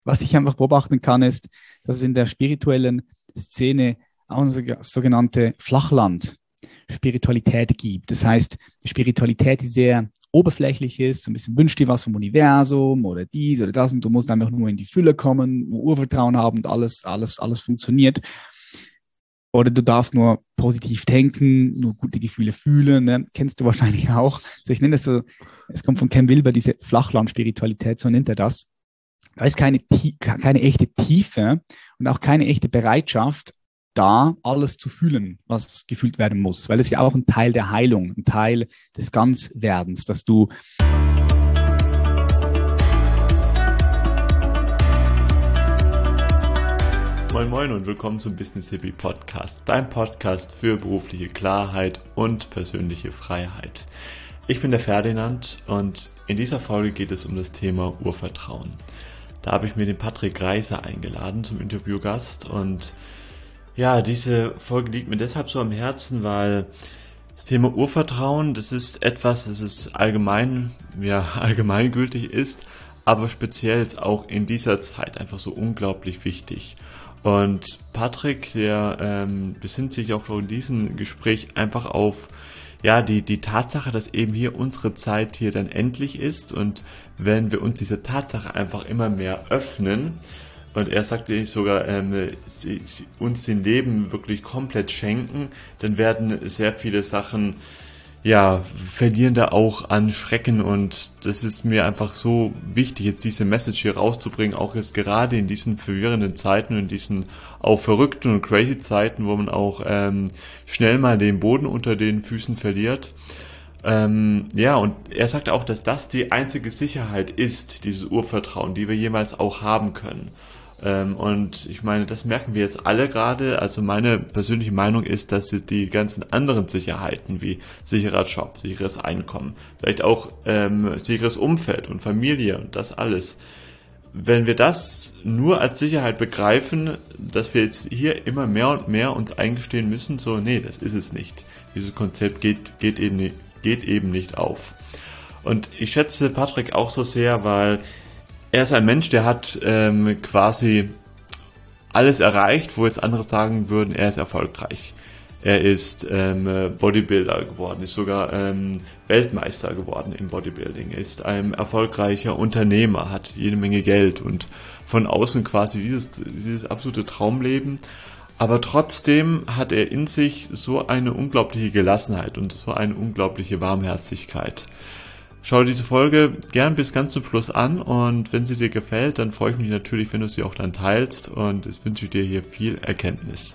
Was ich einfach beobachten kann, ist, dass es in der spirituellen Szene auch eine sogenannte Flachland-Spiritualität gibt. Das heißt, Spiritualität, die sehr oberflächlich ist, so ein bisschen wünsch dir was vom Universum oder dies oder das und du musst einfach nur in die Fülle kommen, nur Urvertrauen haben und alles funktioniert. Oder du darfst nur positiv denken, nur gute Gefühle fühlen. Ne? Kennst du wahrscheinlich auch. Also ich nenne das so, es kommt von Ken Wilber, diese Flachland-Spiritualität, so nennt er das. Da ist keine echte Tiefe und auch keine echte Bereitschaft, da alles zu fühlen, was gefühlt werden muss. Weil es ja auch ein Teil der Heilung, ein Teil des Ganzwerdens, dass du Moin Moin und willkommen zum Business Hippie Podcast, dein Podcast für berufliche Klarheit und persönliche Freiheit. Ich bin der Ferdinand und in dieser Folge geht es um das Thema Urvertrauen. Da habe ich mir den Patrick Reiser eingeladen zum Interviewgast und ja, diese Folge liegt mir deshalb so am Herzen, weil das Thema Urvertrauen, das ist etwas, das ist allgemeingültig ist, aber speziell jetzt auch in dieser Zeit einfach so unglaublich wichtig. Und Patrick, der besinnt sich auch in diesem Gespräch einfach auf die Tatsache, dass eben hier unsere Zeit hier dann endlich ist und wenn wir uns diese Tatsache einfach immer mehr öffnen und er sagte sogar, uns den Leben wirklich komplett schenken, dann werden sehr viele Sachen verlieren da auch an Schrecken und das ist mir einfach so wichtig, jetzt diese Message hier rauszubringen, auch jetzt gerade in diesen verwirrenden Zeiten und in diesen auch verrückten und crazy Zeiten, wo man auch schnell mal den Boden unter den Füßen verliert. Und er sagt auch, dass das die einzige Sicherheit ist, dieses Urvertrauen, die wir jemals auch haben können. Und ich meine, das merken wir jetzt alle gerade. Also meine persönliche Meinung ist, dass die ganzen anderen Sicherheiten wie sicherer Job, sicheres Einkommen, vielleicht auch sicheres Umfeld und Familie und das alles, wenn wir das nur als Sicherheit begreifen, dass wir jetzt hier immer mehr und mehr uns eingestehen müssen, so, nee, das ist es nicht. Dieses Konzept geht eben nicht auf. Und ich schätze Patrick auch so sehr, weil er ist ein Mensch, der hat quasi alles erreicht, wo jetzt andere sagen würden, er ist erfolgreich. Er ist Bodybuilder geworden, ist sogar Weltmeister geworden im Bodybuilding, ist ein erfolgreicher Unternehmer, hat jede Menge Geld und von außen quasi dieses absolute Traumleben. Aber trotzdem hat er in sich so eine unglaubliche Gelassenheit und so eine unglaubliche Warmherzigkeit. Schau diese Folge gern bis ganz zum Schluss an und wenn sie dir gefällt, dann freue ich mich natürlich, wenn du sie auch dann teilst und ich wünsche dir hier viel Erkenntnis.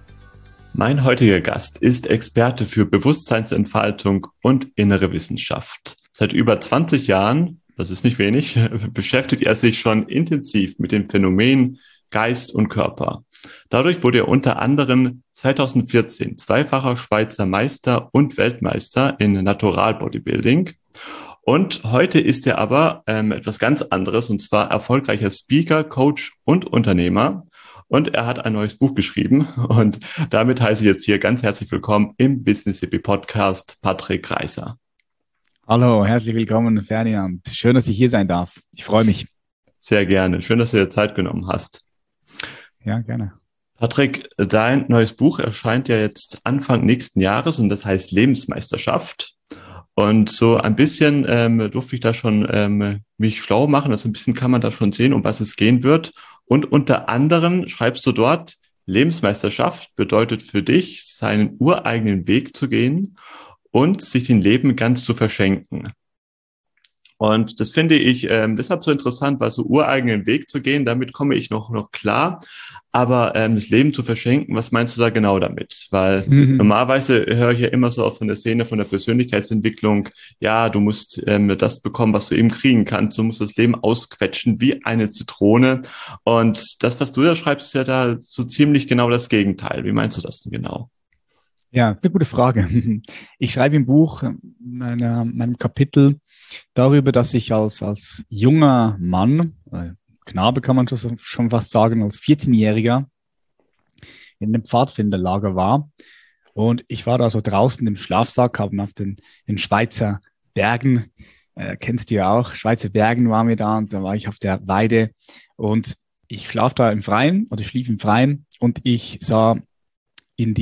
Mein heutiger Gast ist Experte für Bewusstseinsentfaltung und innere Wissenschaft. Seit über 20 Jahren, das ist nicht wenig, beschäftigt er sich schon intensiv mit dem Phänomen Geist und Körper. Dadurch wurde er unter anderem 2014 zweifacher Schweizer Meister und Weltmeister in Natural Bodybuilding. Und heute ist er aber etwas ganz anderes, und zwar erfolgreicher Speaker, Coach und Unternehmer. Und er hat ein neues Buch geschrieben. Und damit heiße ich jetzt hier ganz herzlich willkommen im Business Hippie Podcast Patrick Reiser. Hallo, herzlich willkommen, Ferdinand. Schön, dass ich hier sein darf. Ich freue mich. Sehr gerne. Schön, dass du dir Zeit genommen hast. Ja, gerne. Patrick, dein neues Buch erscheint ja jetzt Anfang nächsten Jahres und das heißt Lebensmeisterschaft. Und so ein bisschen durfte ich da schon mich schlau machen. Also ein bisschen kann man da schon sehen, um was es gehen wird. Und unter anderem schreibst du dort, Lebensmeisterschaft bedeutet für dich, seinen ureigenen Weg zu gehen und sich den Leben ganz zu verschenken. Und das finde ich deshalb so interessant, weil so ureigenen Weg zu gehen, damit komme ich noch klar. Aber das Leben zu verschenken, was meinst du da genau damit? Weil normalerweise höre ich ja immer so auch von der Szene, von der Persönlichkeitsentwicklung, ja, du musst das bekommen, was du eben kriegen kannst. Du musst das Leben ausquetschen wie eine Zitrone. Und das, was du da schreibst, ist ja da so ziemlich genau das Gegenteil. Wie meinst du das denn genau? Ja, das ist eine gute Frage. Ich schreibe im Buch meinem Kapitel darüber, dass ich als junger Mann, Knabe kann man schon fast sagen, als 14-Jähriger in einem Pfadfinderlager war. Und ich war da so draußen im Schlafsack, haben auf den Schweizer Bergen kennst du ja auch, Schweizer Bergen waren wir da und da war ich auf der Weide und ich schlaf da im Freien oder schlief im Freien und ich sah in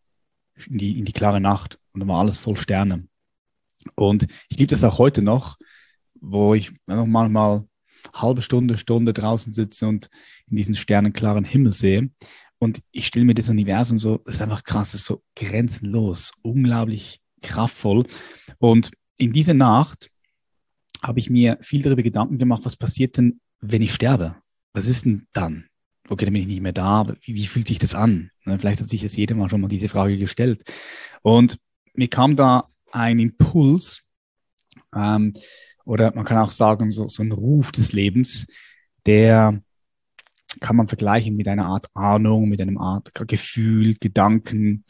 die klare Nacht und da war alles voll Sterne. Und ich liebe das auch heute noch, wo ich noch manchmal halbe Stunde draußen sitze und in diesen sternenklaren Himmel sehe. Und ich stelle mir das Universum so, das ist einfach krass, das ist so grenzenlos, unglaublich kraftvoll. Und in dieser Nacht habe ich mir viel darüber Gedanken gemacht, was passiert denn, wenn ich sterbe? Was ist denn dann? Okay, dann bin ich nicht mehr da, aber wie fühlt sich das an? Ne, vielleicht hat sich das jeder mal schon mal diese Frage gestellt. Und mir kam da ein Impuls, ähm, oder man kann auch sagen, so ein Ruf des Lebens, der kann man vergleichen mit einer Art Ahnung, mit einem Art Gefühl, Gedanken,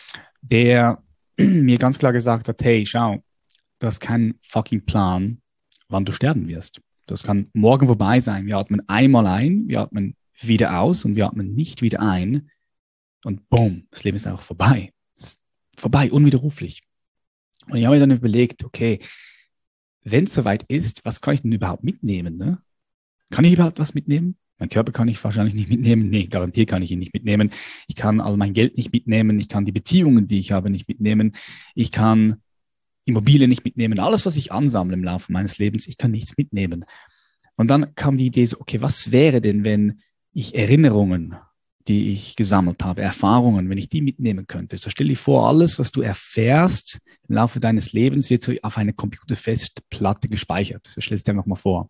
der mir ganz klar gesagt hat, hey, schau, du hast keinen fucking Plan, wann du sterben wirst. Das kann morgen vorbei sein. Wir atmen einmal ein, wir atmen wieder aus und wir atmen nicht wieder ein. Und boom, das Leben ist auch vorbei. Es ist vorbei, unwiderruflich. Und ich habe mir dann überlegt, okay, wenn es soweit ist, was kann ich denn überhaupt mitnehmen? Ne? Kann ich überhaupt was mitnehmen? Mein Körper kann ich wahrscheinlich nicht mitnehmen. Nee, garantiert kann ich ihn nicht mitnehmen. Ich kann all mein Geld nicht mitnehmen. Ich kann die Beziehungen, die ich habe, nicht mitnehmen. Ich kann Immobilien nicht mitnehmen. Alles, was ich ansammle im Laufe meines Lebens, ich kann nichts mitnehmen. Und dann kam die Idee so, okay, was wäre denn, wenn ich Erinnerungen, die ich gesammelt habe, Erfahrungen, wenn ich die mitnehmen könnte? So stell dir vor, alles, was du erfährst im Laufe deines Lebens, wird so auf eine Computerfestplatte gespeichert. So stellst du dir einfach mal vor.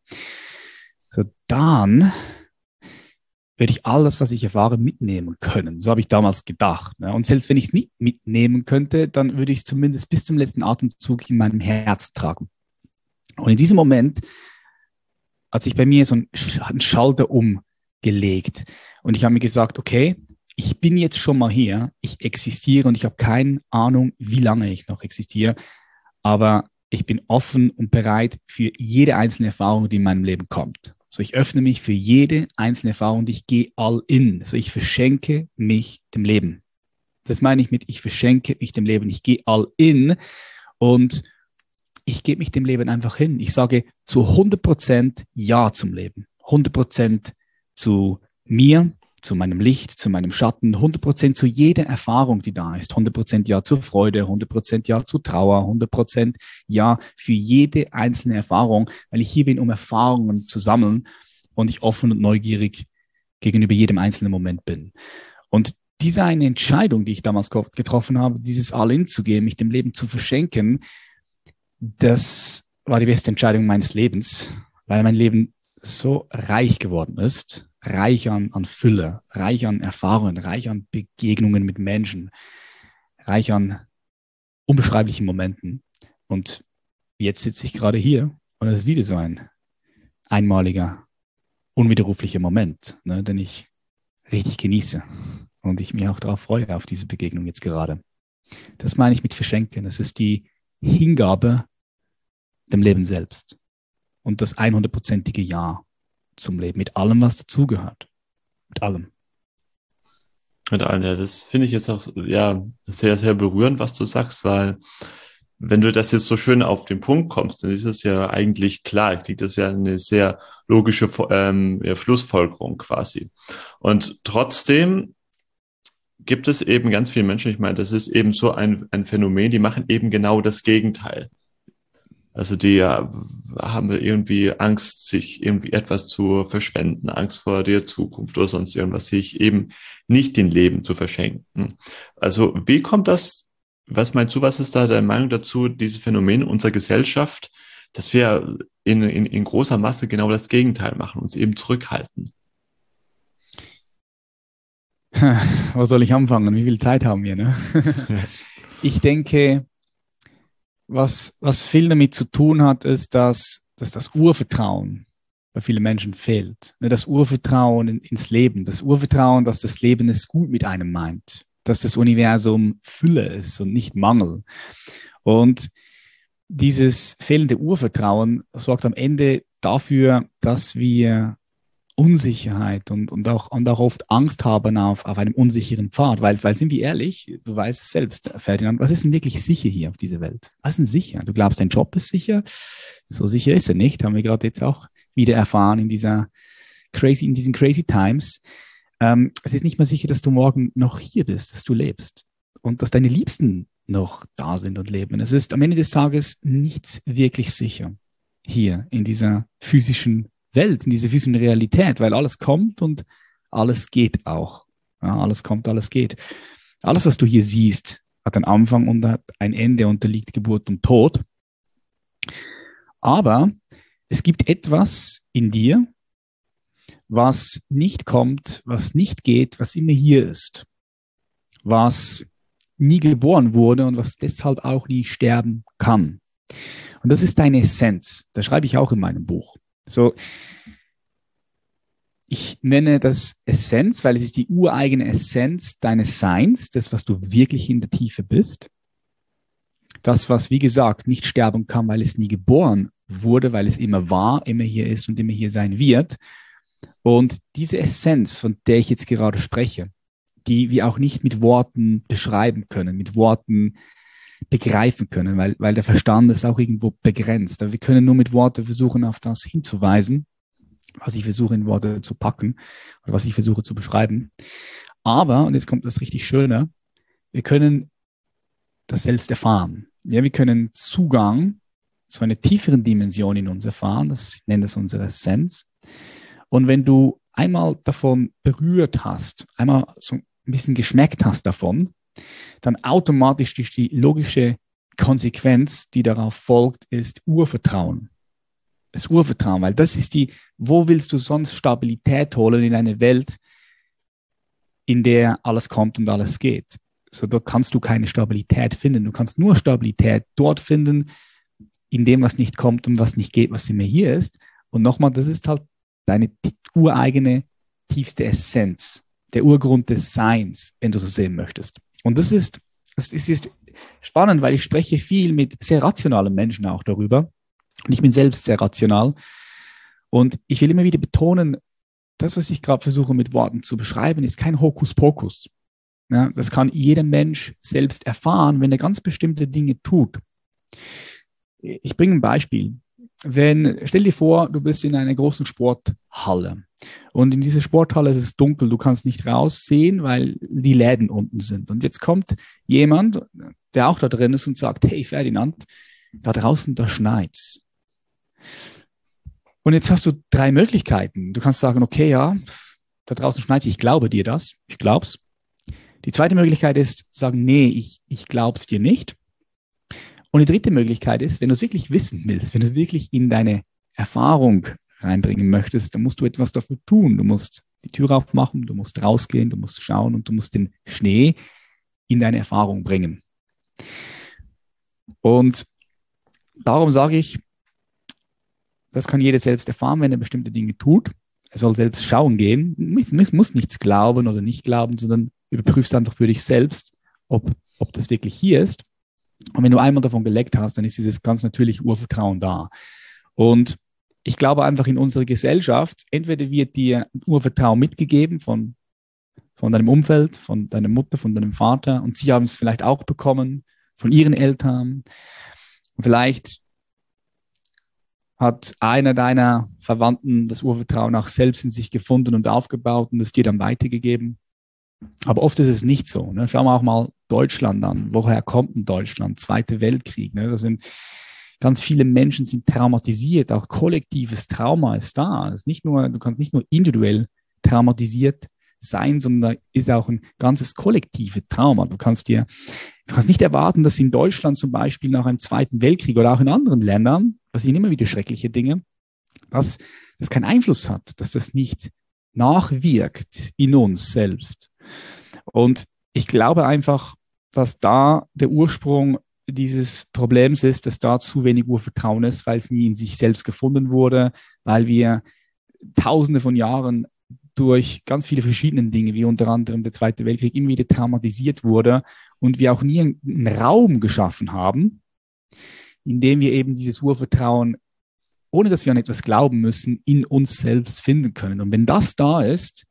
So, dann würde ich alles, was ich erfahre, mitnehmen können. So habe ich damals gedacht. Ne? Und selbst wenn ich es nicht mitnehmen könnte, dann würde ich es zumindest bis zum letzten Atemzug in meinem Herz tragen. Und in diesem Moment hat sich bei mir so ein Schalter umgelegt. Und ich habe mir gesagt, okay, ich bin jetzt schon mal hier, ich existiere und ich habe keine Ahnung, wie lange ich noch existiere, aber ich bin offen und bereit für jede einzelne Erfahrung, die in meinem Leben kommt. So, ich öffne mich für jede einzelne Erfahrung und ich gehe all in. So, ich verschenke mich dem Leben. Das meine ich mit, ich verschenke mich dem Leben. Ich gehe all in und ich gebe mich dem Leben einfach hin. Ich sage zu 100% Ja zum Leben. 100% zu mir, zu meinem Licht, zu meinem Schatten, 100% zu jeder Erfahrung, die da ist. 100% Ja zur Freude, 100% Ja zur Trauer, 100% Ja für jede einzelne Erfahrung, weil ich hier bin, um Erfahrungen zu sammeln und ich offen und neugierig gegenüber jedem einzelnen Moment bin. Und diese eine Entscheidung, die ich damals getroffen habe, dieses All-In zu gehen, mich dem Leben zu verschenken, das war die beste Entscheidung meines Lebens, weil mein Leben so reich geworden ist, reich an Fülle, reich an Erfahrungen, reich an Begegnungen mit Menschen, reich an unbeschreiblichen Momenten. Und jetzt sitze ich gerade hier und es ist wieder so ein einmaliger, unwiderruflicher Moment, ne, den ich richtig genieße und ich mich auch darauf freue, auf diese Begegnung jetzt gerade. Das meine ich mit Verschenken. Es ist die Hingabe dem Leben selbst und das 100%ige Ja zum Leben, mit allem, was dazugehört. Mit allem. Mit allem, ja, das finde ich jetzt auch, ja, sehr, sehr berührend, was du sagst, weil wenn du das jetzt so schön auf den Punkt kommst, dann ist es ja eigentlich klar, ich denke, das ist ja eine sehr logische ja, Schlussfolgerung quasi. Und trotzdem gibt es eben ganz viele Menschen, ich meine, das ist eben so ein Phänomen, die machen eben genau das Gegenteil. Also die haben irgendwie Angst, sich irgendwie etwas zu verschwenden, Angst vor der Zukunft oder sonst irgendwas, sich eben nicht den Leben zu verschenken. Also wie kommt das, was meinst du, was ist da deine Meinung dazu, dieses Phänomen unserer Gesellschaft, dass wir in großer Masse genau das Gegenteil machen, uns eben zurückhalten? Wo soll ich anfangen? Wie viel Zeit haben wir? Ne? Ich denke, was viel damit zu tun hat, ist, dass das Urvertrauen bei vielen Menschen fehlt. Das Urvertrauen ins Leben, das Urvertrauen, dass das Leben es gut mit einem meint, dass das Universum Fülle ist und nicht Mangel. Und dieses fehlende Urvertrauen sorgt am Ende dafür, dass wir Unsicherheit und auch oft Angst haben auf einem unsicheren Pfad, weil sind wir ehrlich, du weißt es selbst, Ferdinand, was ist denn wirklich sicher hier auf dieser Welt? Was ist denn sicher? Du glaubst, dein Job ist sicher? So sicher ist er nicht, haben wir gerade jetzt auch wieder erfahren in diesen crazy times. Es ist nicht mal sicher, dass du morgen noch hier bist, dass du lebst und dass deine Liebsten noch da sind und leben. Es ist am Ende des Tages nichts wirklich sicher hier in dieser physischen Welt, in dieser physischen Realität, weil alles kommt und alles geht auch. Ja, alles kommt, alles geht. Alles, was du hier siehst, hat einen Anfang und hat ein Ende, unterliegt Geburt und Tod. Aber es gibt etwas in dir, was nicht kommt, was nicht geht, was immer hier ist, was nie geboren wurde und was deshalb auch nie sterben kann. Und das ist deine Essenz. Das schreibe ich auch in meinem Buch. So, ich nenne das Essenz, weil es ist die ureigene Essenz deines Seins, das, was du wirklich in der Tiefe bist. Das, was, wie gesagt, nicht sterben kann, weil es nie geboren wurde, weil es immer war, immer hier ist und immer hier sein wird. Und diese Essenz, von der ich jetzt gerade spreche, die wir auch nicht mit Worten beschreiben können, mit Worten begreifen können, weil der Verstand ist auch irgendwo begrenzt. Aber wir können nur mit Worten versuchen, auf das hinzuweisen, was ich versuche in Worte zu packen oder was ich versuche zu beschreiben. Aber, und jetzt kommt das richtig Schöne, wir können das selbst erfahren. Ja, wir können Zugang zu einer tieferen Dimension in uns erfahren, ich nenne das unsere Essenz. Und wenn du einmal davon berührt hast, einmal so ein bisschen geschmeckt hast davon, dann automatisch die logische Konsequenz, die darauf folgt, ist Urvertrauen. Das Urvertrauen, weil das ist wo willst du sonst Stabilität holen in eine Welt, in der alles kommt und alles geht? So, dort kannst du keine Stabilität finden. Du kannst nur Stabilität dort finden, in dem, was nicht kommt und was nicht geht, was immer hier ist. Und nochmal, das ist halt deine ureigene, tiefste Essenz, der Urgrund des Seins, wenn du so sehen möchtest. Und das ist spannend, weil ich spreche viel mit sehr rationalen Menschen auch darüber. Und ich bin selbst sehr rational. Und ich will immer wieder betonen, das, was ich gerade versuche mit Worten zu beschreiben, ist kein Hokuspokus. Ja, das kann jeder Mensch selbst erfahren, wenn er ganz bestimmte Dinge tut. Ich bringe ein Beispiel. Stell dir vor, du bist in einer großen Sporthalle und in dieser Sporthalle ist es dunkel, du kannst nicht raussehen, weil die Läden unten sind. Und jetzt kommt jemand, der auch da drin ist und sagt, hey Ferdinand, da draußen, da schneit's. Und jetzt hast du 3 Möglichkeiten. Du kannst sagen, okay, ja, da draußen schneit's, ich glaube dir das, ich glaub's. Die zweite Möglichkeit ist, sagen, nee, ich glaub's dir nicht. Und die dritte Möglichkeit ist, wenn du es wirklich wissen willst, wenn du es wirklich in deine Erfahrung reinbringen möchtest, dann musst du etwas dafür tun. Du musst die Tür aufmachen, du musst rausgehen, du musst schauen und du musst den Schnee in deine Erfahrung bringen. Und darum sage ich, das kann jeder selbst erfahren, wenn er bestimmte Dinge tut. Er soll selbst schauen gehen. Muss nichts glauben oder nicht glauben, sondern überprüfst einfach für dich selbst, ob das wirklich hier ist. Und wenn du einmal davon geleckt hast, dann ist dieses ganz natürliche Urvertrauen da. Und ich glaube einfach in unserer Gesellschaft, entweder wird dir Urvertrauen mitgegeben von deinem Umfeld, von deiner Mutter, von deinem Vater und sie haben es vielleicht auch bekommen von ihren Eltern. Und vielleicht hat einer deiner Verwandten das Urvertrauen auch selbst in sich gefunden und aufgebaut und es dir dann weitergegeben. Aber oft ist es nicht so. Ne? Schauen wir auch mal Deutschland an. Woher kommt denn Deutschland? Zweiter Weltkrieg. Ne? Da sind ganz viele Menschen sind traumatisiert. Auch kollektives Trauma ist da. Du kannst nicht nur individuell traumatisiert sein, sondern da ist auch ein ganzes kollektives Trauma. Du kannst nicht erwarten, dass in Deutschland zum Beispiel nach einem Zweiten Weltkrieg oder auch in anderen Ländern, passieren immer wieder schreckliche Dinge, dass das keinen Einfluss hat, dass das nicht nachwirkt in uns selbst. Und ich glaube einfach, dass da der Ursprung dieses Problems ist, dass da zu wenig Urvertrauen ist, weil es nie in sich selbst gefunden wurde, weil wir Tausende von Jahren durch ganz viele verschiedene Dinge, wie unter anderem der Zweite Weltkrieg, immer wieder traumatisiert wurde und wir auch nie einen Raum geschaffen haben, in dem wir eben dieses Urvertrauen ohne dass wir an etwas glauben müssen, in uns selbst finden können. Und wenn das da ist,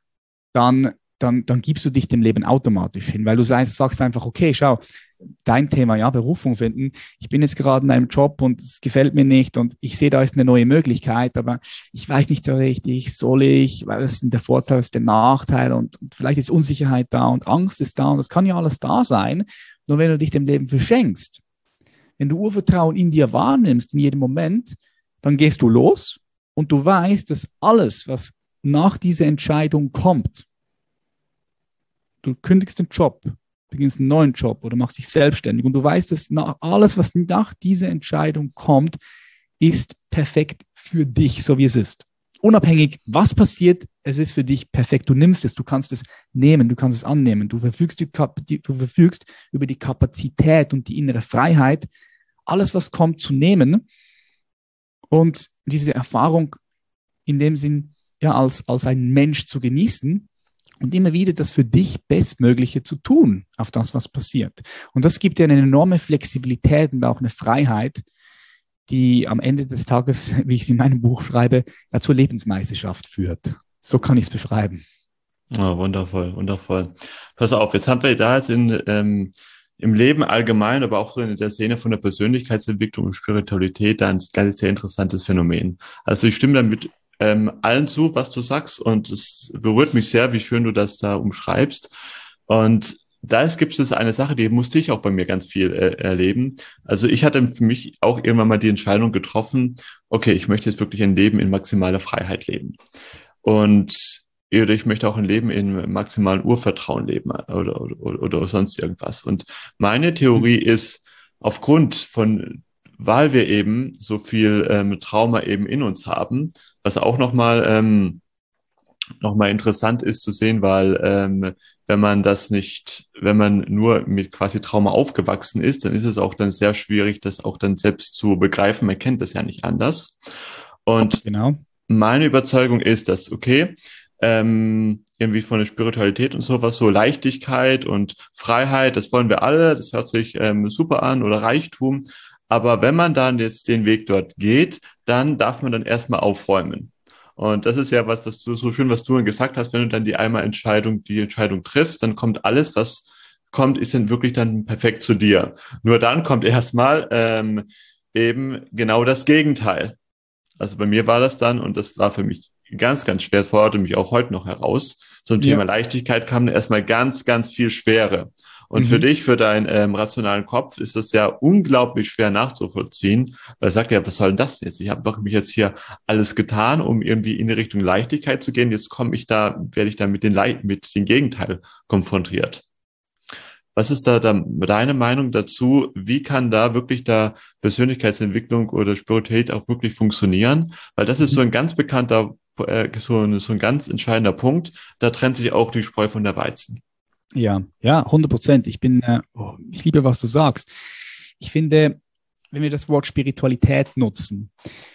dann gibst du dich dem Leben automatisch hin, weil du sagst einfach, okay, schau, dein Thema, ja, Berufung finden. Ich bin jetzt gerade in einem Job und es gefällt mir nicht und ich sehe, da ist eine neue Möglichkeit, aber ich weiß nicht so richtig, soll ich, weil es ist der Vorteil, ist der Nachteil und vielleicht ist Unsicherheit da und Angst ist da und das kann ja alles da sein. Nur wenn du dich dem Leben verschenkst, wenn du Urvertrauen in dir wahrnimmst, in jedem Moment, dann gehst du los und du weißt, dass alles, was nach dieser Entscheidung kommt, du kündigst den Job, beginnst einen neuen Job oder machst dich selbstständig und du weißt, dass alles, was nach dieser Entscheidung kommt, ist perfekt für dich, so wie es ist. Unabhängig, was passiert, es ist für dich perfekt. Du nimmst es, du kannst es nehmen, du kannst es annehmen. Du verfügst über die Kapazität und die innere Freiheit, alles, was kommt, zu nehmen und diese Erfahrung in dem Sinn ja als ein Mensch zu genießen und immer wieder das für dich Bestmögliche zu tun auf das, was passiert. Und das gibt dir eine enorme Flexibilität und auch eine Freiheit, die am Ende des Tages, wie ich es in meinem Buch schreibe, ja, zur Lebensmeisterschaft führt. So kann ich es beschreiben. Oh, wundervoll, wundervoll. Pass auf, jetzt haben wir da jetzt im Leben allgemein, aber auch so in der Szene von der Persönlichkeitsentwicklung und Spiritualität ein ganz sehr interessantes Phänomen. Also ich stimme damit allen zu, was du sagst, und es berührt mich sehr, wie schön du das da umschreibst. Und gibt es eine Sache, die musste ich auch bei mir ganz viel erleben. Also ich hatte für mich auch irgendwann mal die Entscheidung getroffen, okay, ich möchte jetzt wirklich ein Leben in maximaler Freiheit leben. Oder ich möchte auch ein Leben in maximalen Urvertrauen leben oder sonst irgendwas. Und meine Theorie ist, weil wir eben so viel Trauma eben in uns haben, was auch nochmal interessant ist zu sehen, weil wenn man nur mit quasi Trauma aufgewachsen ist, dann ist es auch dann sehr schwierig, das auch dann selbst zu begreifen. Man kennt das ja nicht anders. Und genau. Meine Überzeugung ist, dass, okay, irgendwie von der Spiritualität und sowas, so Leichtigkeit und Freiheit, das wollen wir alle, das hört sich super an, oder Reichtum. Aber wenn man dann jetzt den Weg dort geht, dann darf man dann erstmal aufräumen. Und das ist ja was du so schön, was du gesagt hast, wenn du dann die Entscheidung triffst, dann kommt alles, was kommt, ist dann wirklich dann perfekt zu dir. Nur dann kommt erstmal eben genau das Gegenteil. Also bei mir war das dann, und das war für mich ganz, ganz schwer, forderte mich auch heute noch heraus. Zum Thema Leichtigkeit kam erstmal ganz, ganz viel Schwere. Und für dich, für deinen rationalen Kopf, ist das ja unglaublich schwer nachzuvollziehen, weil er sagt ja, was soll denn das jetzt? Ich habe doch mich jetzt hier alles getan, um irgendwie in die Richtung Leichtigkeit zu gehen. Jetzt werde ich da mit dem Gegenteil konfrontiert. Was ist da deine Meinung dazu? Wie kann da wirklich Persönlichkeitsentwicklung oder Spiritualität auch wirklich funktionieren? Weil das ist so ein ganz bekannter, so ein ganz entscheidender Punkt. Da trennt sich auch die Spreu von der Weizen. Ja, 100%. Ich liebe, was du sagst. Ich finde, wenn wir das Wort Spiritualität nutzen,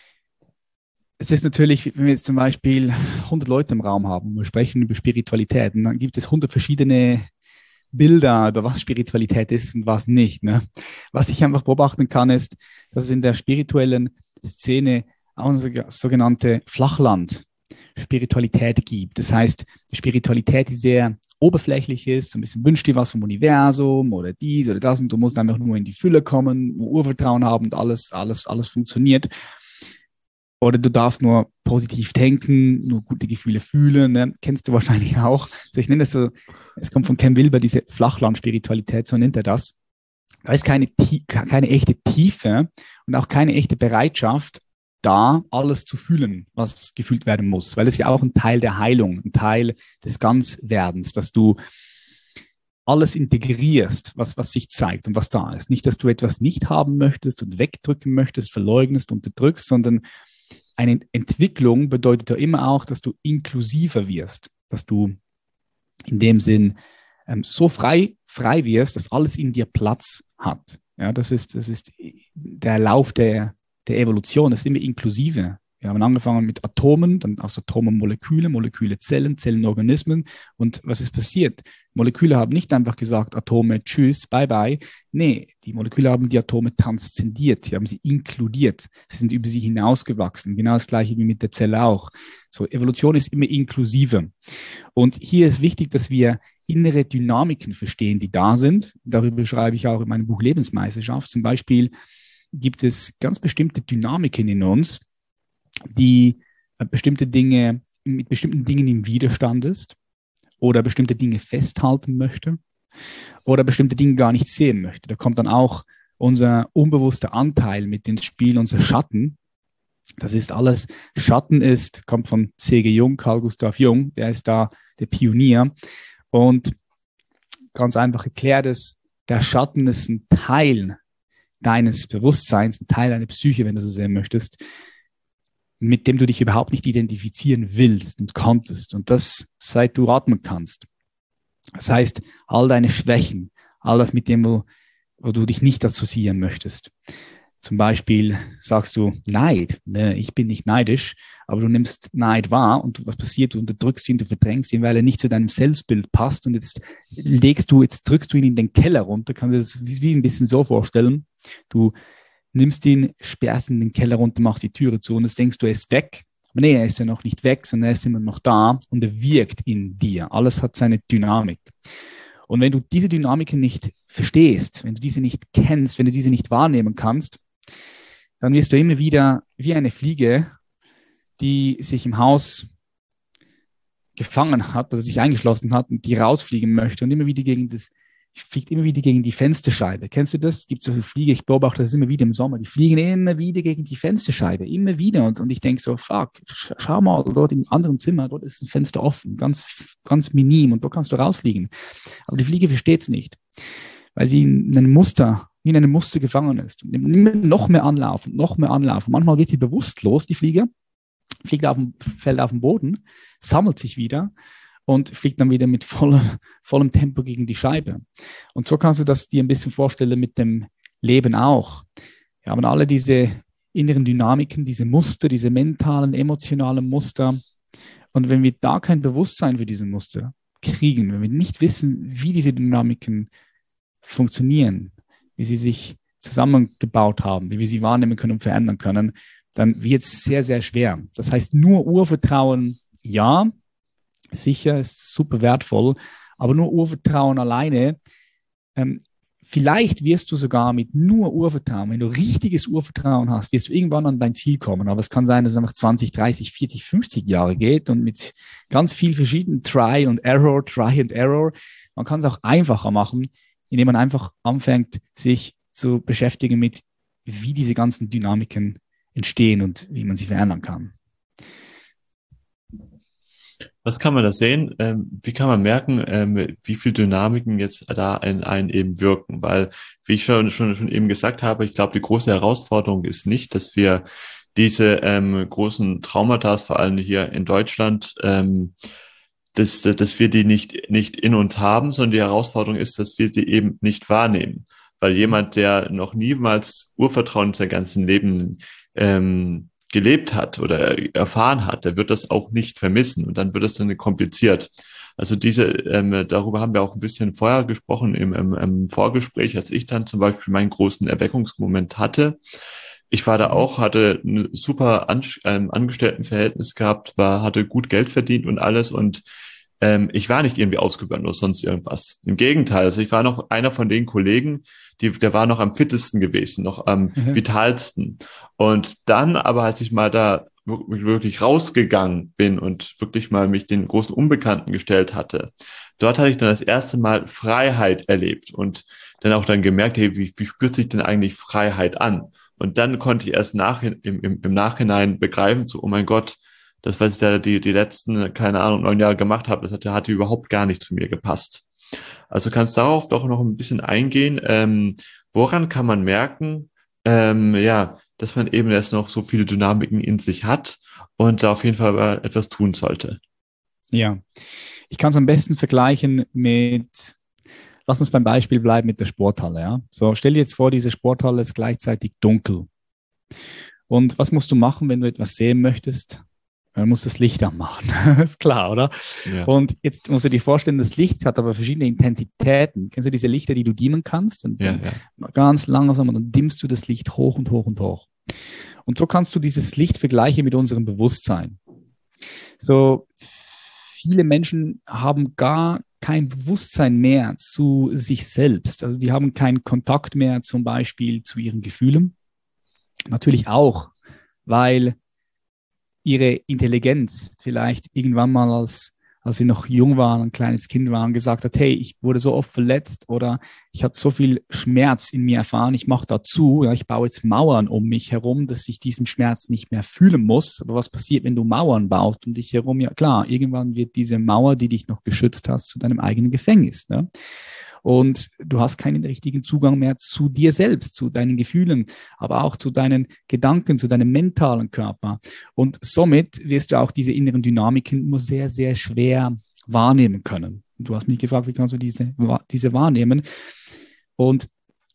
es ist natürlich, wenn wir jetzt zum Beispiel 100 Leute im Raum haben, wir sprechen über Spiritualität, und dann gibt es 100 verschiedene Bilder über was Spiritualität ist und was nicht. Ne? Was ich einfach beobachten kann, ist, dass es in der spirituellen Szene auch eine sogenannte Flachland-Spiritualität gibt. Das heißt, die Spiritualität, die sehr oberflächlich ist, so ein bisschen wünsch dir was vom Universum oder dies oder das und du musst einfach nur in die Fülle kommen, Urvertrauen haben und alles funktioniert. Oder du darfst nur positiv denken, nur gute Gefühle fühlen. Ne? Kennst du wahrscheinlich auch. Also ich nenne das so, es kommt von Ken Wilber, diese Flachland-Spiritualität, so nennt er das. Da ist keine echte Tiefe und auch keine echte Bereitschaft, da alles zu fühlen, was gefühlt werden muss. Weil es ja auch ein Teil der Heilung, ein Teil des Ganzwerdens, dass du alles integrierst, was sich zeigt und was da ist. Nicht, dass du etwas nicht haben möchtest und wegdrücken möchtest, verleugnest, unterdrückst, sondern eine Entwicklung bedeutet ja immer auch, dass du inklusiver wirst, dass du in dem Sinn so frei wirst, dass alles in dir Platz hat. Ja, das ist der Lauf der Evolution, das ist immer inklusiver Wir haben angefangen mit Atomen, dann aus Atomen Moleküle, Moleküle Zellen, Zellen Organismen. Und was ist passiert? Moleküle haben nicht einfach gesagt, Atome, tschüss, bye bye. Nee, die Moleküle haben die Atome transzendiert, sie haben sie inkludiert. Sie sind über sie hinausgewachsen. Genau das Gleiche wie mit der Zelle auch. So, Evolution ist immer inklusive. Und hier ist wichtig, dass wir innere Dynamiken verstehen, die da sind. Darüber schreibe ich auch in meinem Buch Lebensmeisterschaft. Zum Beispiel gibt es ganz bestimmte Dynamiken in uns, die bestimmte Dinge, mit bestimmten Dingen im Widerstand ist oder bestimmte Dinge festhalten möchte oder bestimmte Dinge gar nicht sehen möchte. Da kommt dann auch unser unbewusster Anteil mit ins Spiel, unser Schatten. Das ist alles, Schatten kommt von C.G. Jung, Carl Gustav Jung, der ist da der Pionier. Und ganz einfach erklärt es, der Schatten ist ein Teil deines Bewusstseins, ein Teil deiner Psyche, wenn du so sehen möchtest, mit dem du dich überhaupt nicht identifizieren willst und konntest. Und das, seit du atmen kannst. Das heißt, all deine Schwächen, all das, mit dem, wo du dich nicht assoziieren möchtest. Zum Beispiel sagst du Neid. Ich bin nicht neidisch, aber du nimmst Neid wahr und was passiert? Du unterdrückst ihn, du verdrängst ihn, weil er nicht zu deinem Selbstbild passt und jetzt drückst du ihn in den Keller runter. Kannst du das wie ein bisschen so vorstellen. Du nimmst ihn, sperrst ihn in den Keller runter, machst die Türe zu und jetzt denkst du, er ist weg. Aber nee, er ist ja noch nicht weg, sondern er ist immer noch da und er wirkt in dir. Alles hat seine Dynamik. Und wenn du diese Dynamiken nicht verstehst, wenn du diese nicht kennst, wenn du diese nicht wahrnehmen kannst, dann wirst du immer wieder wie eine Fliege, die sich im Haus gefangen hat, also sich eingeschlossen hat und die rausfliegen möchte und fliegt immer wieder gegen die Fensterscheibe. Kennst du das? Es gibt so viele Fliegen, ich beobachte das immer wieder im Sommer, die fliegen immer wieder gegen die Fensterscheibe, immer wieder. Und ich denke so, fuck, schau mal, dort im anderen Zimmer, dort ist ein Fenster offen, ganz, ganz minim und dort kannst du rausfliegen. Aber die Fliege versteht es nicht, weil sie in einem Muster gefangen ist. Und immer noch mehr Anlauf. Manchmal geht sie bewusstlos, die Fliege, fällt auf den Boden, sammelt sich wieder und fliegt dann wieder mit vollem Tempo gegen die Scheibe. Und so kannst du das dir ein bisschen vorstellen mit dem Leben auch. Wir haben alle diese inneren Dynamiken, diese Muster, diese mentalen, emotionalen Muster. Und wenn wir da kein Bewusstsein für diese Muster kriegen, wenn wir nicht wissen, wie diese Dynamiken funktionieren, wie sie sich zusammengebaut haben, wie wir sie wahrnehmen können und verändern können, dann wird es sehr, sehr schwer. Das heißt, nur Urvertrauen, ja, sicher, ist super wertvoll, aber nur Urvertrauen alleine, vielleicht wirst du sogar mit nur Urvertrauen, wenn du richtiges Urvertrauen hast, wirst du irgendwann an dein Ziel kommen. Aber es kann sein, dass es einfach 20, 30, 40, 50 Jahre geht und mit ganz viel verschiedenen Try and Error. Man kann es auch einfacher machen, indem man einfach anfängt, sich zu beschäftigen mit, wie diese ganzen Dynamiken entstehen und wie man sie verändern kann. Was kann man da sehen? Wie kann man merken, wie viel Dynamiken jetzt da in einen eben wirken? Weil, wie ich schon eben gesagt habe, ich glaube, die große Herausforderung ist nicht, dass wir diese großen Traumata, vor allem hier in Deutschland, dass wir die nicht in uns haben, sondern die Herausforderung ist, dass wir sie eben nicht wahrnehmen. Weil jemand, der noch niemals Urvertrauen in sein ganzes Leben gelebt hat oder erfahren hat, der wird das auch nicht vermissen und dann wird es dann kompliziert. Also darüber haben wir auch ein bisschen vorher gesprochen im Vorgespräch, als ich dann zum Beispiel meinen großen Erweckungsmoment hatte. Ich war da auch, hatte ein super Angestelltenverhältnis gehabt, hatte gut Geld verdient und alles und ich war nicht irgendwie ausgebrannt oder sonst irgendwas. Im Gegenteil, also ich war noch einer von den Kollegen, der war noch am fittesten gewesen, noch am vitalsten. Und dann aber, als ich mal da wirklich rausgegangen bin und wirklich mal mich den großen Unbekannten gestellt hatte, dort hatte ich dann das erste Mal Freiheit erlebt und dann auch dann gemerkt, hey, wie spürt sich denn eigentlich Freiheit an? Und dann konnte ich erst im Nachhinein begreifen, so, oh mein Gott, das, was ich da die letzten, keine Ahnung, 9 Jahre gemacht habe, das hatte überhaupt gar nicht zu mir gepasst. Also kannst darauf doch noch ein bisschen eingehen. Woran kann man merken, dass man eben erst noch so viele Dynamiken in sich hat und da auf jeden Fall etwas tun sollte? Ja, ich kann es am besten vergleichen lass uns beim Beispiel bleiben mit der Sporthalle. Ja? So, stell dir jetzt vor, diese Sporthalle ist gleichzeitig dunkel. Und was musst du machen, wenn du etwas sehen möchtest? Man muss das Licht anmachen. Ist klar, oder? Ja. Und jetzt musst du dir vorstellen, das Licht hat aber verschiedene Intensitäten. Kennst du diese Lichter, die du dimmen kannst? Und Ja, ganz langsam und dann dimmst du das Licht hoch und hoch und hoch. Und so kannst du dieses Licht vergleichen mit unserem Bewusstsein. So viele Menschen haben gar kein Bewusstsein mehr zu sich selbst. Also die haben keinen Kontakt mehr zum Beispiel zu ihren Gefühlen. Natürlich auch, weil ihre Intelligenz vielleicht irgendwann mal, als sie noch jung waren, ein kleines Kind waren, gesagt hat, hey, ich wurde so oft verletzt oder ich hatte so viel Schmerz in mir erfahren, ich mache dazu, ja, ich baue jetzt Mauern um mich herum, dass ich diesen Schmerz nicht mehr fühlen muss. Aber was passiert, wenn du Mauern baust um dich herum? Ja klar, irgendwann wird diese Mauer, die dich noch geschützt hast, zu deinem eigenen Gefängnis, ne? Und du hast keinen richtigen Zugang mehr zu dir selbst, zu deinen Gefühlen, aber auch zu deinen Gedanken, zu deinem mentalen Körper. Und somit wirst du auch diese inneren Dynamiken nur sehr, sehr schwer wahrnehmen können. Du hast mich gefragt, wie kannst du diese wahrnehmen? Und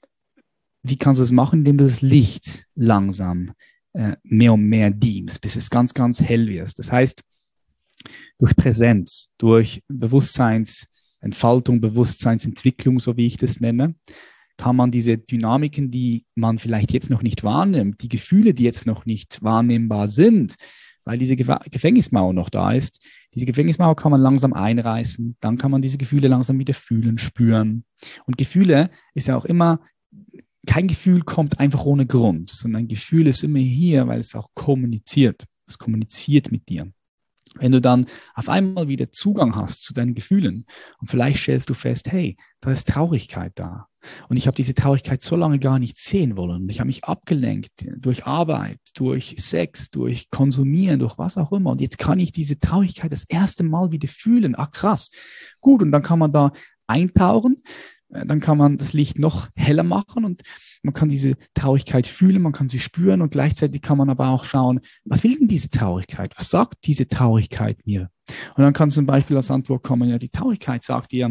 wie kannst du es machen, indem du das Licht langsam mehr und mehr dimmst, bis es ganz, ganz hell wird. Das heißt, durch Präsenz, durch Bewusstseinsentfaltung, Bewusstseinsentwicklung, so wie ich das nenne, kann man diese Dynamiken, die man vielleicht jetzt noch nicht wahrnimmt, die Gefühle, die jetzt noch nicht wahrnehmbar sind, weil diese Gefängnismauer noch da ist, diese Gefängnismauer kann man langsam einreißen, dann kann man diese Gefühle langsam wieder fühlen, spüren. Und Gefühle ist ja auch immer, kein Gefühl kommt einfach ohne Grund, sondern ein Gefühl ist immer hier, weil es auch kommuniziert. Es kommuniziert mit dir. Wenn du dann auf einmal wieder Zugang hast zu deinen Gefühlen und vielleicht stellst du fest, hey, da ist Traurigkeit da. Und ich habe diese Traurigkeit so lange gar nicht sehen wollen. Ich habe mich abgelenkt durch Arbeit, durch Sex, durch Konsumieren, durch was auch immer. Und jetzt kann ich diese Traurigkeit das erste Mal wieder fühlen. Ach krass. Gut, und dann kann man da eintauchen. Dann kann man das Licht noch heller machen und man kann diese Traurigkeit fühlen, man kann sie spüren und gleichzeitig kann man aber auch schauen, was will denn diese Traurigkeit? Was sagt diese Traurigkeit mir? Und dann kann zum Beispiel als Antwort kommen, ja, die Traurigkeit sagt dir,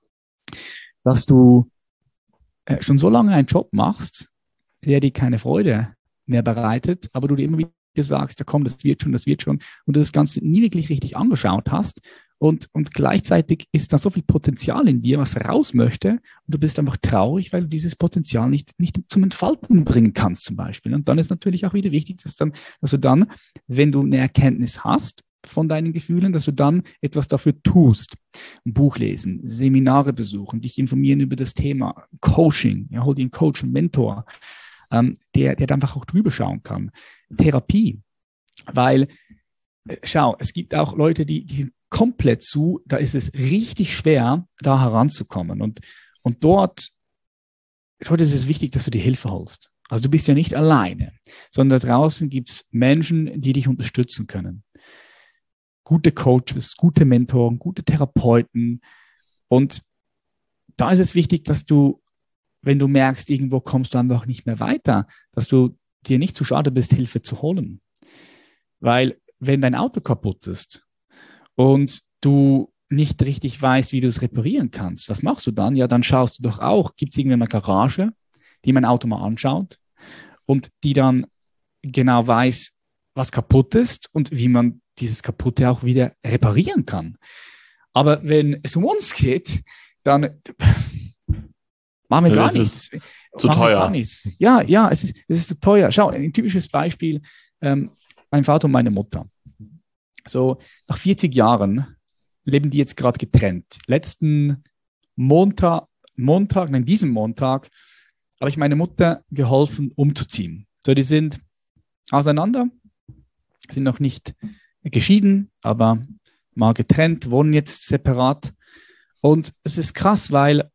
dass du schon so lange einen Job machst, der dir keine Freude mehr bereitet, aber du dir immer wieder sagst, ja komm, das wird schon und du das Ganze nie wirklich richtig angeschaut hast. Und gleichzeitig ist da so viel Potenzial in dir, was raus möchte. Und du bist einfach traurig, weil du dieses Potenzial nicht zum Entfalten bringen kannst zum Beispiel. Und dann ist natürlich auch wieder wichtig, dass du dann, wenn du eine Erkenntnis hast von deinen Gefühlen, dass du dann etwas dafür tust. Ein Buch lesen, Seminare besuchen, dich informieren über das Thema Coaching. Ja, hol dir einen Coach, einen Mentor, der einfach auch drüber schauen kann. Therapie. Weil, schau, es gibt auch Leute, die sind komplett zu, da ist es richtig schwer, da heranzukommen. Und dort ist es wichtig, dass du dir Hilfe holst. Also du bist ja nicht alleine, sondern da draußen gibt es Menschen, die dich unterstützen können. Gute Coaches, gute Mentoren, gute Therapeuten. Und da ist es wichtig, dass du, wenn du merkst, irgendwo kommst du einfach nicht mehr weiter, dass du dir nicht zu schade bist, Hilfe zu holen. Weil wenn dein Auto kaputt ist, und du nicht richtig weißt, wie du es reparieren kannst, was machst du dann? Ja, dann schaust du doch auch, gibt es irgendeine Garage, die mein Auto mal anschaut und die dann genau weiß, was kaputt ist und wie man dieses Kaputte auch wieder reparieren kann. Aber wenn es um uns geht, dann machen wir gar nichts. Zu teuer. Ja, es ist zu teuer. Schau, ein typisches Beispiel, mein Vater und meine Mutter. So, nach 40 Jahren leben die jetzt gerade getrennt. Letzten diesen Montag, habe ich meiner Mutter geholfen, umzuziehen. So, die sind auseinander, sind noch nicht geschieden, aber mal getrennt, wohnen jetzt separat. Und es ist krass, weil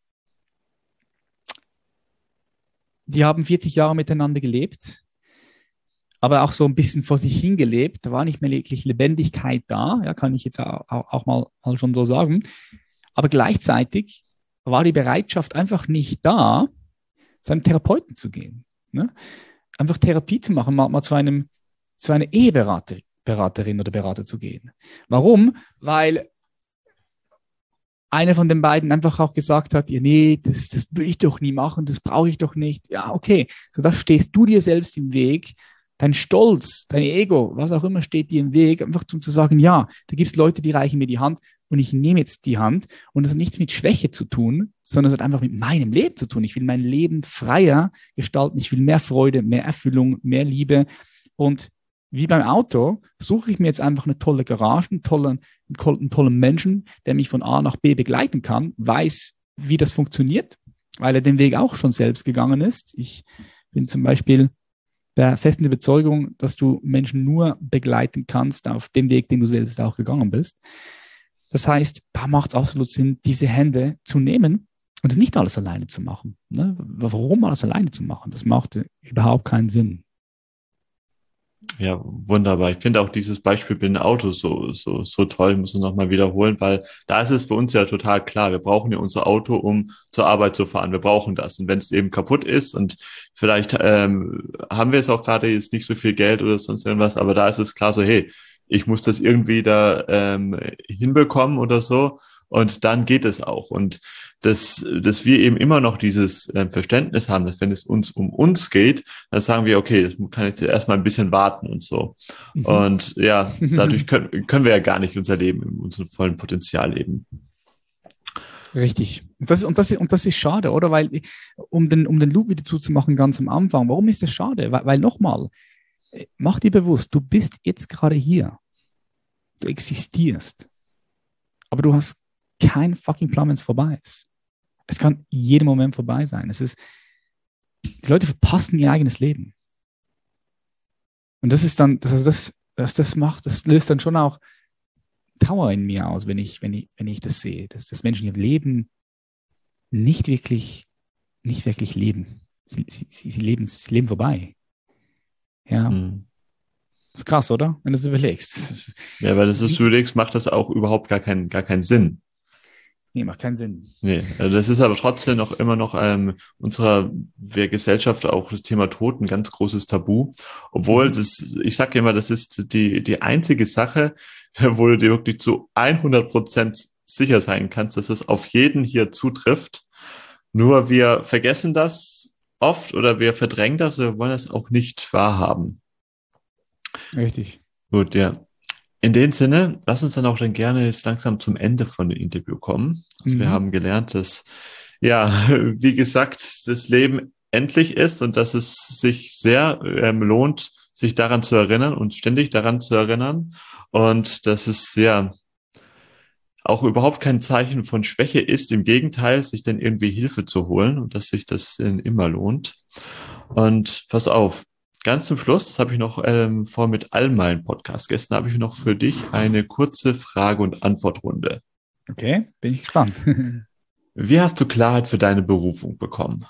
die haben 40 Jahre miteinander gelebt, aber auch so ein bisschen vor sich hingelebt. Da war nicht mehr wirklich Lebendigkeit da, ja, kann ich jetzt auch mal schon so sagen. Aber gleichzeitig war die Bereitschaft einfach nicht da, zu einem Therapeuten zu gehen. Ne? Einfach Therapie zu machen, mal zu einer Eheberaterin oder Berater zu gehen. Warum? Weil einer von den beiden einfach auch gesagt hat, ja, nee, das will ich doch nie machen, das brauche ich doch nicht. Ja, okay, so das stehst du dir selbst im Weg, dein Stolz, dein Ego, was auch immer steht dir im Weg, einfach zum zu sagen, ja, da gibt es Leute, die reichen mir die Hand und ich nehme jetzt die Hand und das hat nichts mit Schwäche zu tun, sondern es hat einfach mit meinem Leben zu tun. Ich will mein Leben freier gestalten, ich will mehr Freude, mehr Erfüllung, mehr Liebe und wie beim Auto suche ich mir jetzt einfach eine tolle Garage, einen tollen Menschen, der mich von A nach B begleiten kann, weiß, wie das funktioniert, weil er den Weg auch schon selbst gegangen ist. Ich bin zum Beispiel der festen Überzeugung, dass du Menschen nur begleiten kannst auf dem Weg, den du selbst auch gegangen bist. Das heißt, da macht es absolut Sinn, diese Hände zu nehmen und es nicht alles alleine zu machen. Ne? Warum alles alleine zu machen? Das macht überhaupt keinen Sinn. Ja, wunderbar. Ich finde auch dieses Beispiel mit dem Auto so toll, muss ich nochmal wiederholen, weil da ist es für uns ja total klar. Wir brauchen ja unser Auto, um zur Arbeit zu fahren. Wir brauchen das. Und wenn es eben kaputt ist und vielleicht haben wir es auch gerade jetzt nicht so viel Geld oder sonst irgendwas, aber da ist es klar so, hey, ich muss das irgendwie da hinbekommen oder so. Und dann geht es auch. Und dass wir eben immer noch dieses Verständnis haben, dass wenn es uns um uns geht, dann sagen wir, okay, das kann jetzt erstmal ein bisschen warten und so. Mhm. Und ja, dadurch können wir ja gar nicht unser Leben in unserem vollen Potenzial leben. Richtig. Und das ist schade, oder? Weil, um den Loop wieder zuzumachen, ganz am Anfang, warum ist das schade? Weil nochmal, mach dir bewusst, du bist jetzt gerade hier. Du existierst. Aber du hast keinen fucking Plan, wenn es vorbei ist. Es kann jeden Moment vorbei sein. Die Leute verpassen ihr eigenes Leben. Und das ist dann, das löst dann schon auch Trauer in mir aus, wenn ich das sehe, dass Menschen ihr Leben nicht wirklich leben. Sie leben vorbei. Ja. Das ist krass, oder? Wenn du es überlegst. Ja, weil das überlegst, macht das auch überhaupt gar keinen Sinn. Nee, macht keinen Sinn. Nee, also das ist aber trotzdem noch immer noch unserer Gesellschaft auch das Thema Tod ein ganz großes Tabu. Obwohl ich sage immer, das ist die einzige Sache, wo du dir wirklich zu 100% sicher sein kannst, dass es auf jeden hier zutrifft. Nur wir vergessen das oft oder wir verdrängen das oder wollen das auch nicht wahrhaben. Richtig. Gut, ja. In dem Sinne, lass uns dann auch dann gerne jetzt langsam zum Ende von dem Interview kommen. Also wir haben gelernt, dass, ja, wie gesagt, das Leben endlich ist und dass es sich sehr lohnt, sich daran zu erinnern und ständig daran zu erinnern. Und dass es ja auch überhaupt kein Zeichen von Schwäche ist. Im Gegenteil, sich dann irgendwie Hilfe zu holen und dass sich das immer lohnt. Und pass auf. Ganz zum Schluss, das habe ich noch vor mit all meinen Podcast-Gästen, habe ich noch für dich eine kurze Frage- und Antwortrunde. Okay, bin ich gespannt. Wie hast du Klarheit für deine Berufung bekommen?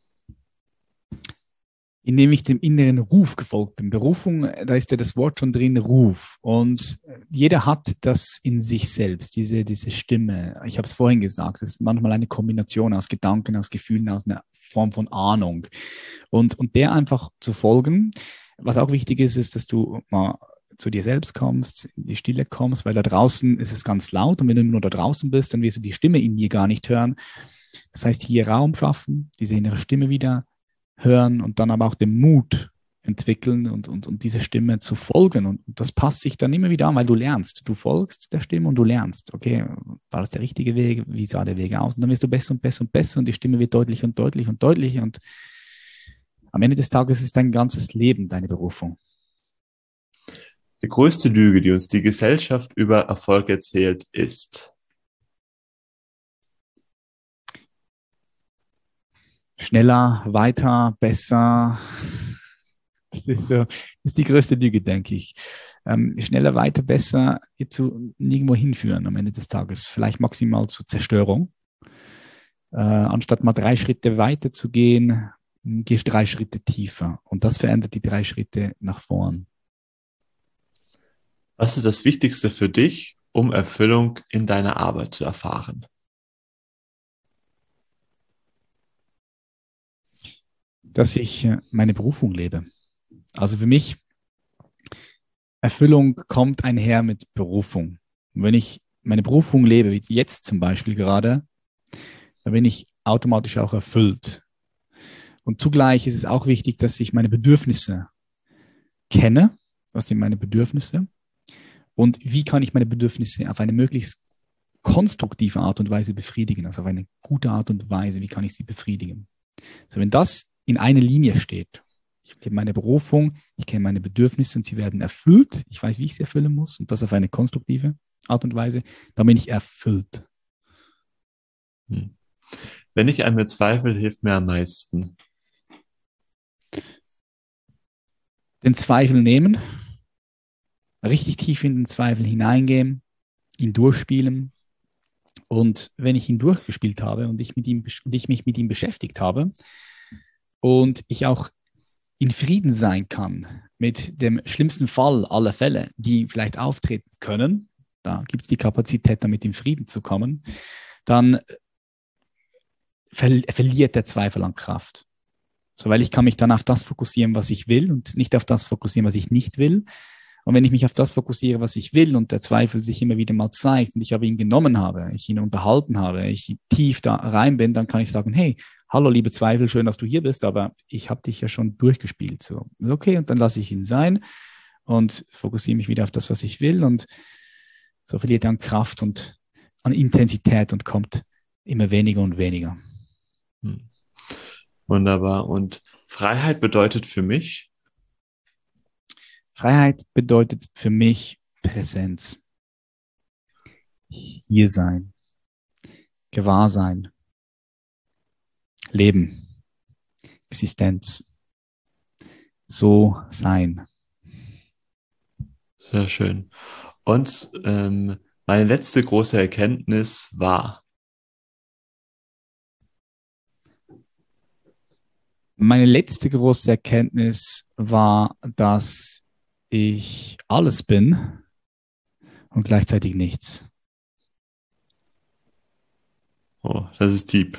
Indem ich dem inneren Ruf gefolgt bin. Berufung, da ist ja das Wort schon drin, Ruf. Und jeder hat das in sich selbst, diese Stimme. Ich habe es vorhin gesagt, das ist manchmal eine Kombination aus Gedanken, aus Gefühlen, aus einer Form von Ahnung. Und der einfach zu folgen. Was auch wichtig ist, ist, dass du mal zu dir selbst kommst, in die Stille kommst, weil da draußen ist es ganz laut und wenn du nur da draußen bist, dann wirst du die Stimme in dir gar nicht hören. Das heißt, hier Raum schaffen, diese innere Stimme wieder hören und dann aber auch den Mut entwickeln und diese Stimme zu folgen. Und das passt sich dann immer wieder an, weil du lernst. Du folgst der Stimme und du lernst. Okay, war das der richtige Weg? Wie sah der Weg aus? Und dann wirst du besser und besser und besser und die Stimme wird deutlicher und deutlicher und deutlicher. Und am Ende des Tages ist dein ganzes Leben deine Berufung. Die größte Lüge, die uns die Gesellschaft über Erfolg erzählt, ist: schneller, weiter, besser. Das ist die größte Lüge, denke ich. Schneller, weiter, besser wird zu nirgendwo hinführen am Ende des Tages. Vielleicht maximal zur Zerstörung. Anstatt mal 3 Schritte weiter zu gehen, gehst 3 Schritte tiefer. Und das verändert die 3 Schritte nach vorn. Was ist das Wichtigste für dich, um Erfüllung in deiner Arbeit zu erfahren? Dass ich meine Berufung lebe. Also für mich, Erfüllung kommt einher mit Berufung. Und wenn ich meine Berufung lebe, wie jetzt zum Beispiel gerade, dann bin ich automatisch auch erfüllt. Und zugleich ist es auch wichtig, dass ich meine Bedürfnisse kenne, was sind meine Bedürfnisse und wie kann ich meine Bedürfnisse auf eine möglichst konstruktive Art und Weise befriedigen, also auf eine gute Art und Weise, wie kann ich sie befriedigen. So, wenn das in einer Linie steht, ich lebe meine Berufung, ich kenne meine Bedürfnisse und sie werden erfüllt, ich weiß, wie ich sie erfüllen muss und das auf eine konstruktive Art und Weise, dann bin ich erfüllt. Wenn ich an mir zweifle, hilft mir am meisten. Den Zweifel nehmen, richtig tief in den Zweifel hineingehen, ihn durchspielen. Und wenn ich ihn durchgespielt habe und ich mich mit ihm beschäftigt habe und ich auch in Frieden sein kann mit dem schlimmsten Fall aller Fälle, die vielleicht auftreten können, da gibt es die Kapazität, damit in Frieden zu kommen, dann verliert der Zweifel an Kraft. So, weil ich kann mich dann auf das fokussieren, was ich will und nicht auf das fokussieren, was ich nicht will. Und wenn ich mich auf das fokussiere, was ich will und der Zweifel sich immer wieder mal zeigt und ich aber ihn genommen habe, ich ihn unterhalten habe, ich tief da rein bin, dann kann ich sagen, hey, hallo liebe Zweifel, schön, dass du hier bist, aber ich habe dich ja schon durchgespielt. So, okay, und dann lasse ich ihn sein und fokussiere mich wieder auf das, was ich will und so verliert er an Kraft und an Intensität und kommt immer weniger und weniger. Wunderbar. Und Freiheit bedeutet für mich? Freiheit bedeutet für mich Präsenz. Hier sein. Gewahr sein. Leben. Existenz. So sein. Sehr schön. Und meine letzte große Erkenntnis war? Meine letzte große Erkenntnis war, dass ich alles bin und gleichzeitig nichts. Oh, das ist deep.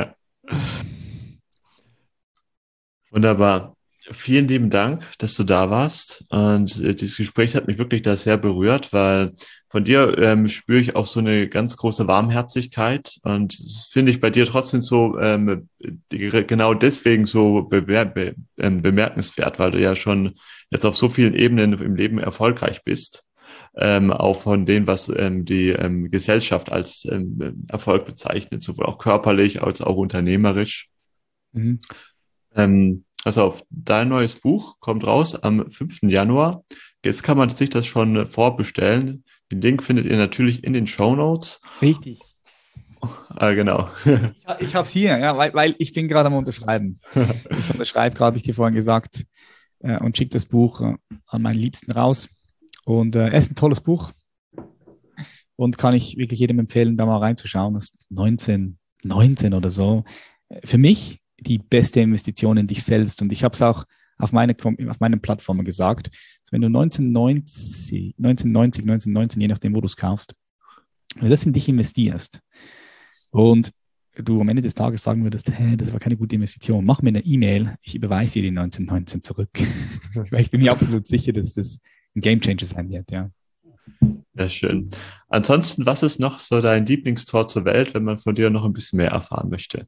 Wunderbar. Vielen lieben Dank, dass du da warst. Und dieses Gespräch hat mich wirklich da sehr berührt, weil von dir spüre ich auch so eine ganz große Warmherzigkeit. Und das finde ich bei dir trotzdem so genau deswegen so bemerkenswert, weil du ja schon jetzt auf so vielen Ebenen im Leben erfolgreich bist. Auch von dem, was die Gesellschaft als Erfolg bezeichnet, sowohl auch körperlich als auch unternehmerisch. Mhm. Also auf dein neues Buch kommt raus am 5. Januar. Jetzt kann man sich das schon vorbestellen. Den Link findet ihr natürlich in den Shownotes. Richtig. Genau. Ich habe es hier, ja, weil ich bin gerade am Unterschreiben. Ich unterschreibe gerade, habe ich dir vorhin gesagt, und schicke das Buch an meinen Liebsten raus. Und es ist ein tolles Buch und kann ich wirklich jedem empfehlen, da mal reinzuschauen. Das ist 19 oder so. Für mich die beste Investition in dich selbst. Und ich habe es auch auf meinen Plattformen gesagt. Also wenn du 1990, je nachdem, wo du es kaufst, wenn du das in dich investierst und du am Ende des Tages sagen würdest, hey, das war keine gute Investition, mach mir eine E-Mail, ich überweise dir die 1919 zurück. Ich bin mir absolut sicher, dass das ein Gamechanger sein wird, ja. Ja, schön. Ansonsten, was ist noch so dein Lieblingstor zur Welt, wenn man von dir noch ein bisschen mehr erfahren möchte?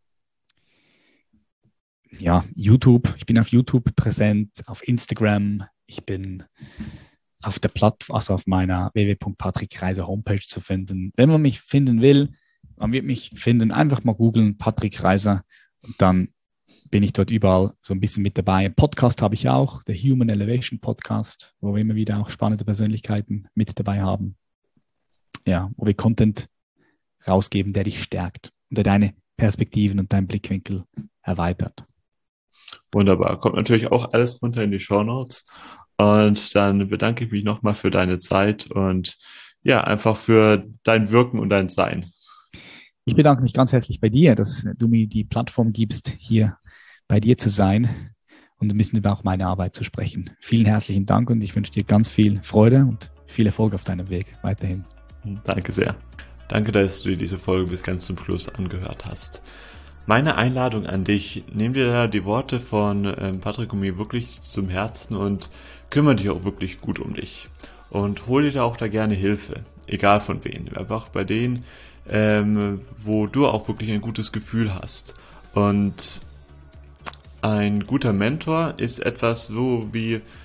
Ja, YouTube. Ich bin auf YouTube präsent, auf Instagram. Ich bin auf der Plattform, also auf meiner www.patrickreiser Homepage zu finden. Wenn man mich finden will, man wird mich finden. Einfach mal googeln, Patrick Reiser. Und dann bin ich dort überall so ein bisschen mit dabei. Podcast habe ich auch, der Human Elevation Podcast, wo wir immer wieder auch spannende Persönlichkeiten mit dabei haben. Ja, wo wir Content rausgeben, der dich stärkt und der deine Perspektiven und deinen Blickwinkel erweitert. Wunderbar. Kommt natürlich auch alles runter in die Shownotes. Und dann bedanke ich mich nochmal für deine Zeit und ja, einfach für dein Wirken und dein Sein. Ich bedanke mich ganz herzlich bei dir, dass du mir die Plattform gibst, hier bei dir zu sein und ein bisschen über auch meine Arbeit zu sprechen. Vielen herzlichen Dank und ich wünsche dir ganz viel Freude und viel Erfolg auf deinem Weg weiterhin. Danke sehr. Danke, dass du dir diese Folge bis ganz zum Schluss angehört hast. Meine Einladung an dich, nimm dir da die Worte von Patrick und mir wirklich zum Herzen und kümmere dich auch wirklich gut um dich. Und hol dir da auch da gerne Hilfe, egal von wem. Einfach bei denen, wo du auch wirklich ein gutes Gefühl hast. Und ein guter Mentor ist etwas so wie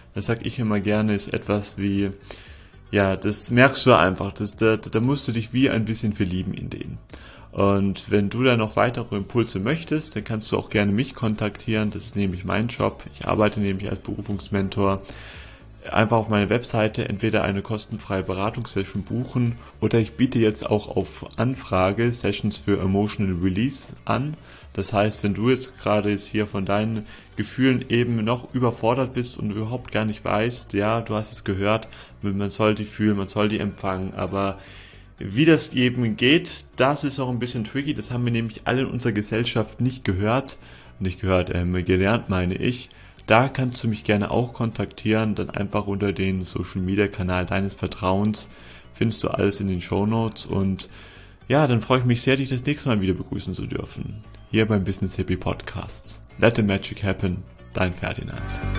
das sag ich immer gerne, ist etwas wie, ja, das merkst du einfach, da musst du dich wie ein bisschen verlieben in den. Und wenn du da noch weitere Impulse möchtest, dann kannst du auch gerne mich kontaktieren. Das ist nämlich mein Job. Ich arbeite nämlich als Berufungsmentor. Einfach auf meiner Webseite entweder eine kostenfreie Beratungssession buchen oder ich biete jetzt auch auf Anfrage Sessions für Emotional Release an. Das heißt, wenn du jetzt gerade hier von deinen Gefühlen eben noch überfordert bist und überhaupt gar nicht weißt, ja, du hast es gehört, man soll die fühlen, man soll die empfangen, aber wie das eben geht, das ist auch ein bisschen tricky. Das haben wir nämlich alle in unserer Gesellschaft nicht gelernt meine ich. Da kannst du mich gerne auch kontaktieren, dann einfach unter den Social Media Kanal deines Vertrauens findest du alles in den Shownotes und ja, dann freue ich mich sehr, dich das nächste Mal wieder begrüßen zu dürfen. Hier beim Business Hippie Podcast. Let the Magic Happen, dein Ferdinand.